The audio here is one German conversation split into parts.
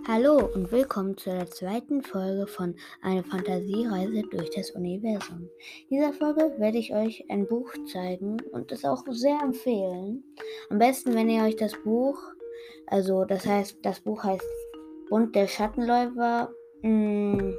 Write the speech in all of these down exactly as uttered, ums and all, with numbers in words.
Hallo und willkommen zu der zweiten Folge von Eine Fantasiereise durch das Universum. In dieser Folge werde ich euch ein Buch zeigen und es auch sehr empfehlen. Am besten, wenn ihr euch das Buch, also das heißt, das Buch heißt Bund der Schattenläufer, mh,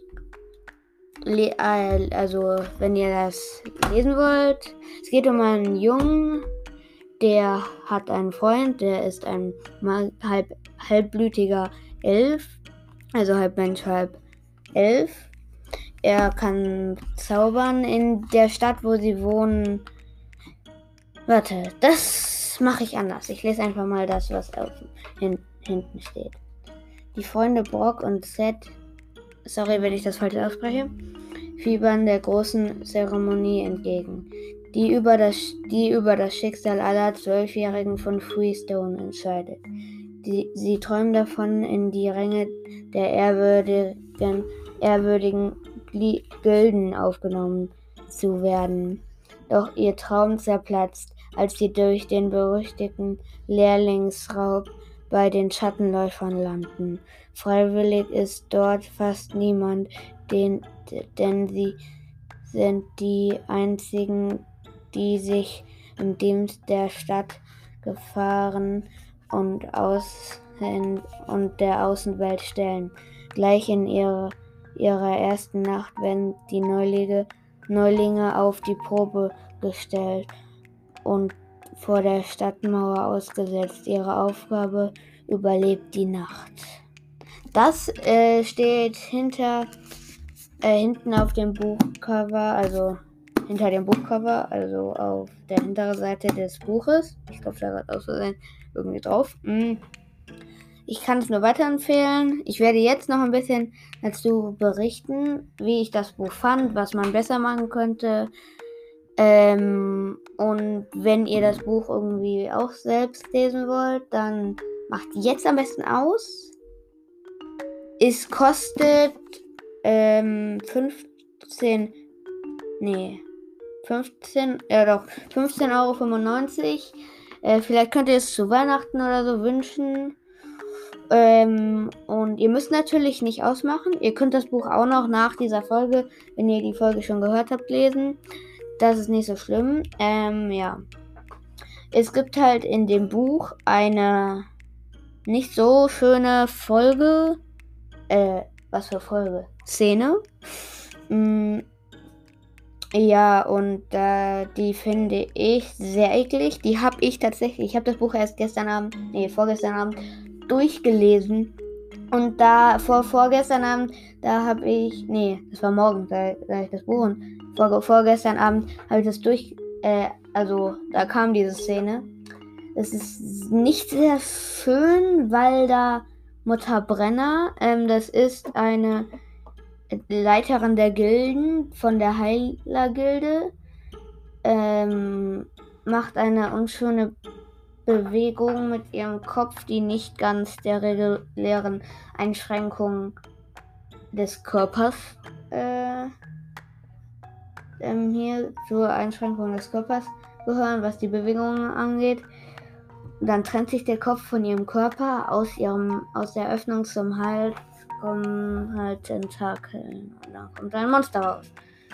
le- äh, also wenn ihr das lesen wollt. Es geht um einen Jungen, der hat einen Freund, der ist ein mal- halb, halbblütiger Elf, also halb Mensch, halb Elf. Er kann zaubern in der Stadt, wo sie wohnen. Warte, das mache ich anders. Ich lese einfach mal das, was auf, hin, hinten steht. Die Freunde Brock und Seth, sorry, wenn ich das falsch ausspreche, fiebern der großen Zeremonie entgegen, die über das, die über das Schicksal aller Zwölfjährigen von Freestone entscheidet. Die, sie träumen davon, in die Ränge der ehrwürdigen, ehrwürdigen Gilden aufgenommen zu werden. Doch ihr Traum zerplatzt, als sie durch den berüchtigten Lehrlingsraub bei den Schattenläufern landen. Freiwillig ist dort fast niemand, den, denn sie sind die einzigen, die sich im Dienst der Stadt Gefahren und, Außen und der Außenwelt stellen. Gleich in ihrer, ihrer ersten Nacht werden die Neulinge, Neulinge auf die Probe gestellt und vor der Stadtmauer ausgesetzt. Ihre Aufgabe: überlebt die Nacht. Das äh, steht hinter, äh, hinten auf dem Buchcover, also hinter dem Buchcover, also auf der hinteren Seite des Buches. Ich glaube, da hat aus Versehen irgendwie drauf. Ich kann es nur weiterempfehlen. Ich werde jetzt noch ein bisschen dazu berichten, wie ich das Buch fand, was man besser machen könnte. Ähm, und wenn ihr das Buch irgendwie auch selbst lesen wollt, dann macht jetzt am besten aus. Es kostet ähm, fünfzehn, nee, fünfzehn, ja doch, fünfzehn Euro fünfundneunzig. Äh, vielleicht könnt ihr es zu Weihnachten oder so wünschen. Ähm, und ihr müsst natürlich nicht ausmachen. Ihr könnt das Buch auch noch nach dieser Folge, wenn ihr die Folge schon gehört habt, lesen. Das ist nicht so schlimm. Ähm, ja. Es gibt halt in dem Buch eine nicht so schöne Folge. Äh, was für Folge? Szene. Mm, ja, und äh, die finde ich sehr eklig. Die habe ich tatsächlich, ich habe das Buch erst gestern Abend, nee, vorgestern Abend durchgelesen. Und da, vor vorgestern Abend, da habe ich, nee, das war morgen, da, da ich das Buch und vor, vorgestern Abend habe ich das durch, äh, also da kam diese Szene. Es ist nicht sehr schön, weil da Mutter Brenner, ähm, das ist eine Leiterin der Gilden von der Heilergilde, ähm, macht eine unschöne Bewegung mit ihrem Kopf, die nicht ganz der regulären Einschränkungen des Körpers äh, ähm, hier zur Einschränkung des Körpers gehören, was die Bewegungen angeht. Dann trennt sich der Kopf von ihrem Körper, aus ihrem aus der Öffnung zum Hals kommen halt Tentakeln und dann kommt ein Monster raus.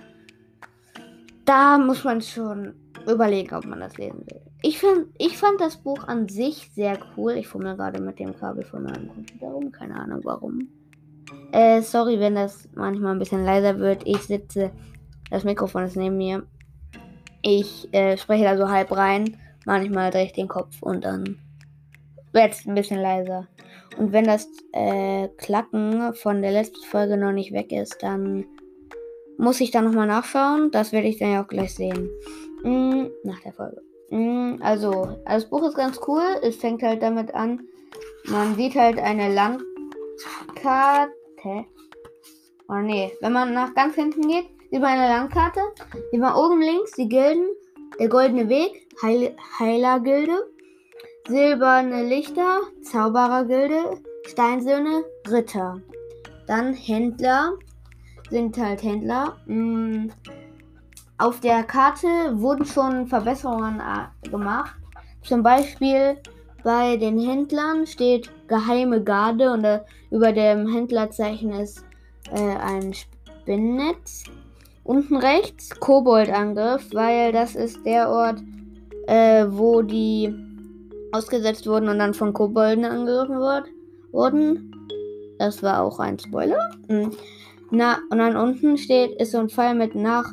Da muss man schon überlegen, ob man das lesen will. Ich, find, ich fand das Buch an sich sehr cool. Ich fummel gerade mit dem Kabel von meinem Computer rum. Keine Ahnung warum. Äh, sorry, wenn das manchmal ein bisschen leiser wird. Ich sitze, das Mikrofon ist neben mir. Ich äh, spreche da so halb rein. Manchmal drehe ich den Kopf und dann wird es ein bisschen leiser. Und wenn das äh, Klacken von der letzten Folge noch nicht weg ist, dann muss ich da nochmal nachschauen. Das werde ich dann ja auch gleich sehen. Mm, nach der Folge. Mm, also, das Buch ist ganz cool. Es fängt halt damit an. Man sieht halt eine Landkarte. Oh nee, wenn man nach ganz hinten geht, sieht man eine Landkarte. Sieht man oben links die Gilden. Der Goldene Weg, Heil Heilergilde. Silberne Lichter, Zauberergilde. Steinsöhne, Ritter. Dann Händler. Sind halt Händler. Mm, auf der Karte wurden schon Verbesserungen gemacht. Zum Beispiel bei den Händlern steht geheime Garde und äh, über dem Händlerzeichen ist äh, ein Spinnennetz. Unten rechts Koboldangriff, weil das ist der Ort, äh, wo die ausgesetzt wurden und dann von Kobolden angegriffen wurd, wurden. Das war auch ein Spoiler. Mhm. Na, und dann unten steht, ist so ein Pfeil mit nach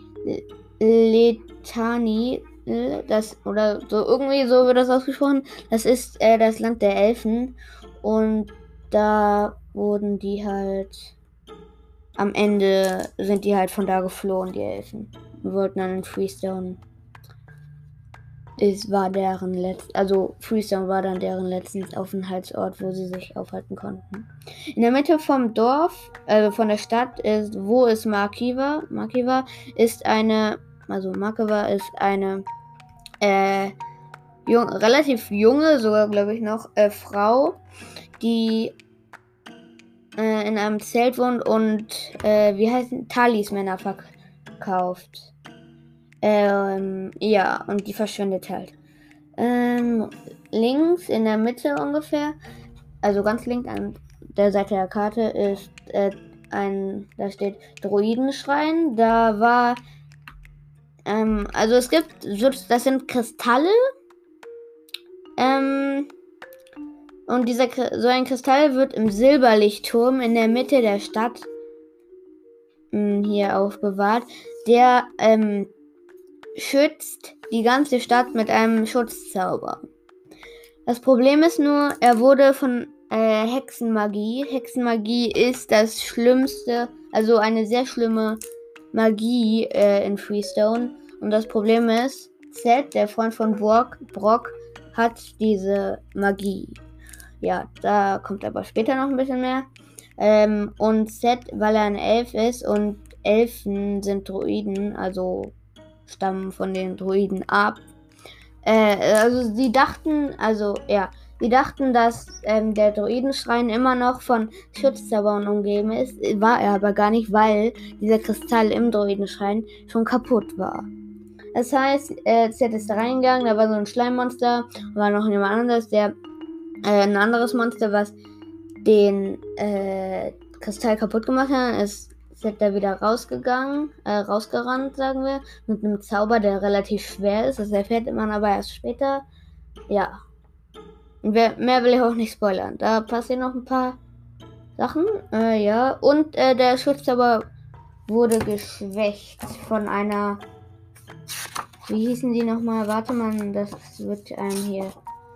Letani, das, oder so, irgendwie so wird das ausgesprochen. Das ist äh, das Land der Elfen. Und da wurden die halt, am Ende sind die halt von da geflohen, die Elfen. Und wollten dann in Freestone. Es war deren letzt, also Freestone war dann deren letzten Aufenthaltsort, wo sie sich aufhalten konnten. In der Mitte vom Dorf, also von der Stadt, ist, wo ist Makiva? Makiva ist eine, also Makiva ist eine äh, jung, relativ junge, sogar glaube ich noch, äh, Frau, die äh, in einem Zelt wohnt und, äh, wie heißen, Talismänner verkauft. Ähm, ja, und die verschwindet halt. Ähm, links in der Mitte ungefähr, also ganz links an der Seite der Karte ist äh, ein, da steht Druidenschrein. Da war, ähm, also es gibt, das sind Kristalle, ähm, und dieser, so ein Kristall wird im Silberlichtturm in der Mitte der Stadt mh, hier aufbewahrt. Der, ähm, schützt die ganze Stadt mit einem Schutzzauber. Das Problem ist nur, er wurde von äh, Hexenmagie. Hexenmagie ist das Schlimmste, also eine sehr schlimme Magie äh, in Freestone. Und das Problem ist, Zed, der Freund von Brock, Brock, hat diese Magie. Ja, da kommt aber später noch ein bisschen mehr. Ähm, und Zed, weil er ein Elf ist und Elfen sind Druiden, also stammen von den Druiden ab. Äh, also sie dachten, also ja, sie dachten, dass ähm, der Druidenschrein immer noch von Schutzzaubern umgeben ist, war er aber gar nicht, weil dieser Kristall im Druidenschrein schon kaputt war. Das heißt, äh, Zed ist da reingegangen, da war so ein Schleimmonster, war noch jemand anderes, der äh, ein anderes Monster, was den äh, Kristall kaputt gemacht hat, ist Zed da wieder rausgegangen, äh, rausgerannt, sagen wir, mit einem Zauber, der relativ schwer ist. Das erfährt man aber erst später. Ja. Und mehr will ich auch nicht spoilern. Da passieren noch ein paar Sachen. Äh, ja. Und äh, der Schutzzauber wurde geschwächt von einer. Wie hießen die nochmal? Warte mal, das wird einem hier.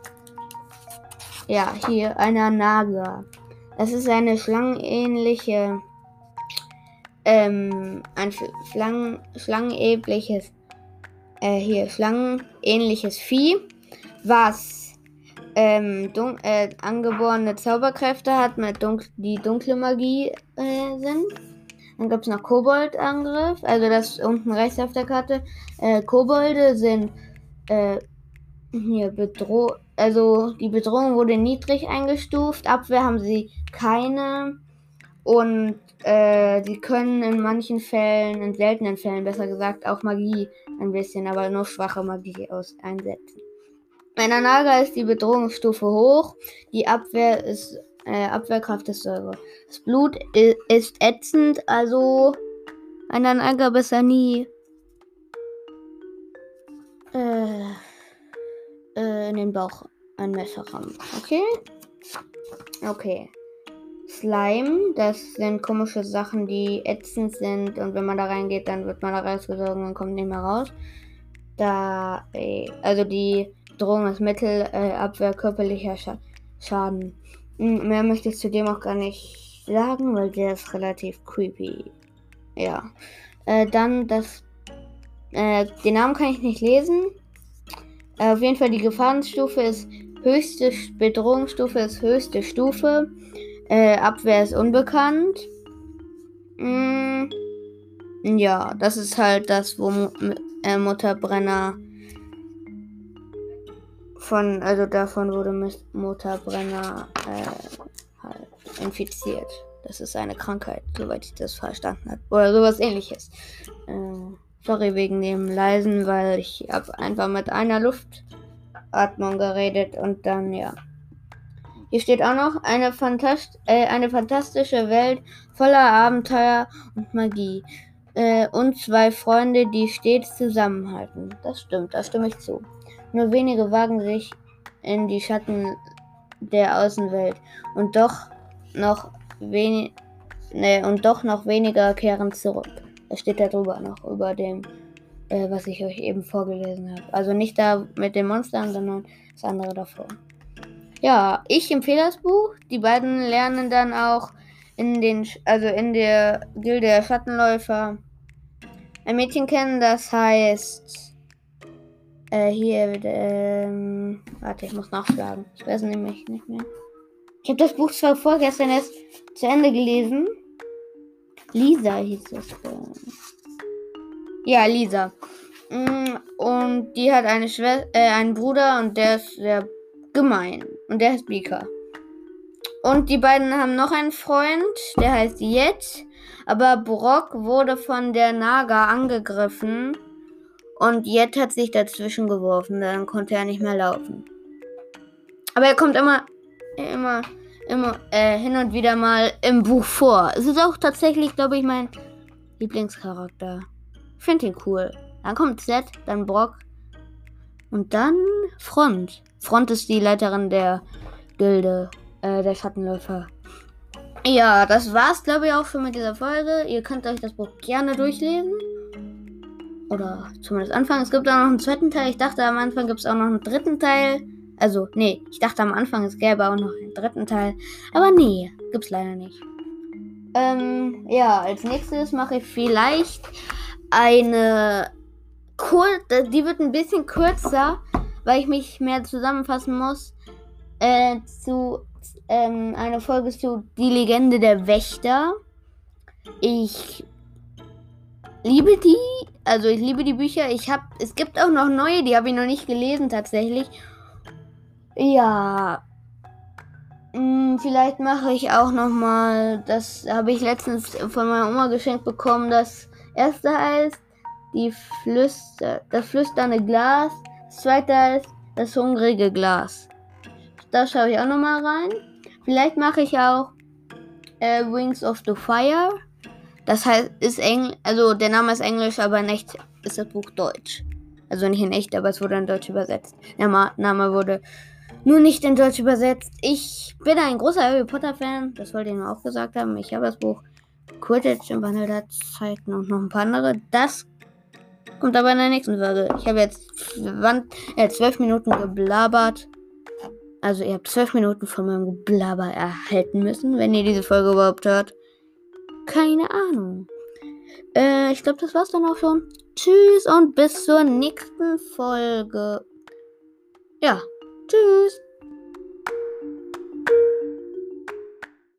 Ja, hier, einer Naga. Das ist eine schlangenähnliche. Ähm, ein Schlangen, schlangenähnliches, äh, hier, schlangenähnliches Vieh, was ähm, dun- äh, angeborene Zauberkräfte hat, mit dun- die dunkle Magie äh, sind. Dann gibt es noch Koboldangriff, also das unten rechts auf der Karte. Äh, Kobolde sind äh, hier bedroht, also die Bedrohung wurde niedrig eingestuft, Abwehr haben sie keine. Und äh, sie können in manchen Fällen, in seltenen Fällen besser gesagt, auch Magie ein bisschen, aber nur schwache Magie aus einsetzen. Bei einer Naga ist die Bedrohungsstufe hoch, die Abwehr ist, äh, Abwehrkraft ist Säure. Das Blut ist, ist ätzend, also einer Naga besser nie äh, äh, in den Bauch ein Messer rammen. Okay? Okay. Slime, das sind komische Sachen, die ätzend sind und wenn man da reingeht, dann wird man da rausgesogen und kommt nicht mehr raus. Da, äh, also die Drohung ist Mittel, äh, Abwehr, körperlicher Scha- Schaden. Hm, mehr möchte ich zu dem auch gar nicht sagen, weil der ist relativ creepy. Ja. Äh, dann das, äh, den Namen kann ich nicht lesen. Äh, auf jeden Fall die Gefahrenstufe ist höchste, Bedrohungsstufe ist höchste Stufe. Äh, Abwehr ist unbekannt. Mm, ja, das ist halt das, wo M- äh, Mutterbrenner von, also davon wurde Mis- Mutterbrenner äh, halt infiziert. Das ist eine Krankheit, soweit ich das verstanden habe. Oder sowas ähnliches. Äh, sorry wegen dem Leisen, weil ich habe einfach mit einer Luft Atmung geredet und dann, ja. Hier steht auch noch eine, Fantast äh, eine fantastische Welt voller Abenteuer und Magie. Äh, und zwei Freunde, die stets zusammenhalten. Das stimmt, da stimme ich zu. Nur wenige wagen sich in die Schatten der Außenwelt und doch noch wenig ne, und doch noch weniger kehren zurück. Das steht da drüber noch, über dem, äh, was ich euch eben vorgelesen habe. Also nicht da mit den Monstern, sondern das andere davor. Ja, ich empfehle das Buch. Die beiden lernen dann auch in den, also in der Gilde der Schattenläufer ein Mädchen kennen, das heißt äh, hier, ähm, warte, ich muss nachschlagen. Ich weiß nämlich nicht mehr. Ich habe das Buch zwar vorgestern erst zu Ende gelesen. Lisa hieß es. Ja, Lisa. Und die hat eine Schwester, äh, einen Bruder und der ist sehr gemein. Und der heißt Bika. Und die beiden haben noch einen Freund, der heißt Jet. Aber Brock wurde von der Naga angegriffen. Und Jet hat sich dazwischen geworfen. Dann konnte er nicht mehr laufen. Aber er kommt immer, immer, immer äh, hin und wieder mal im Buch vor. Es ist auch tatsächlich, glaube ich, mein Lieblingscharakter. Ich finde ihn cool. Dann kommt Zed, dann Brock und dann Front. Front ist die Leiterin der Gilde, äh, der Schattenläufer. Ja, das war's, glaube ich, auch schon mit dieser Folge. Ihr könnt euch das Buch gerne durchlesen. Oder zumindest anfangen. Es gibt auch noch einen zweiten Teil. Ich dachte, am Anfang gibt es auch noch einen dritten Teil. Also, nee, ich dachte am Anfang, es gäbe auch noch einen dritten Teil. Aber nee, gibt's leider nicht. Ähm, ja, als nächstes mache ich vielleicht eine kurze, die wird ein bisschen kürzer, weil ich mich mehr zusammenfassen muss, äh, zu ähm, eine Folge zu Die Legende der Wächter. Ich liebe die, also ich liebe die Bücher. Ich habe, es gibt auch noch neue, die habe ich noch nicht gelesen tatsächlich. Ja, mh, vielleicht mache ich auch noch mal, das habe ich letztens von meiner Oma geschenkt bekommen. Das erste heißt die Flüster, das flüsternde Glas. Das zweite heißt das hungrige Glas. Da schaue ich auch noch mal rein. Vielleicht mache ich auch äh, Wings of the Fire. Das heißt, ist Englisch, also der Name ist Englisch, aber in echt ist das Buch Deutsch. Also nicht in echt, aber es wurde in Deutsch übersetzt. Der Ma- Name wurde nur nicht in Deutsch übersetzt. Ich bin ein großer Harry Potter Fan, das wollte ich nur auch gesagt haben. Ich habe das Buch Quidditch im Wandel der Zeiten und noch ein paar andere. Das kommt aber in der nächsten Folge. Ich habe jetzt zwölf Minuten geblabert. Also ihr habt zwölf Minuten von meinem Geblabber erhalten müssen, wenn ihr diese Folge überhaupt hört. Keine Ahnung. Äh, ich glaube, das war's dann auch schon. Tschüss und bis zur nächsten Folge. Ja, tschüss.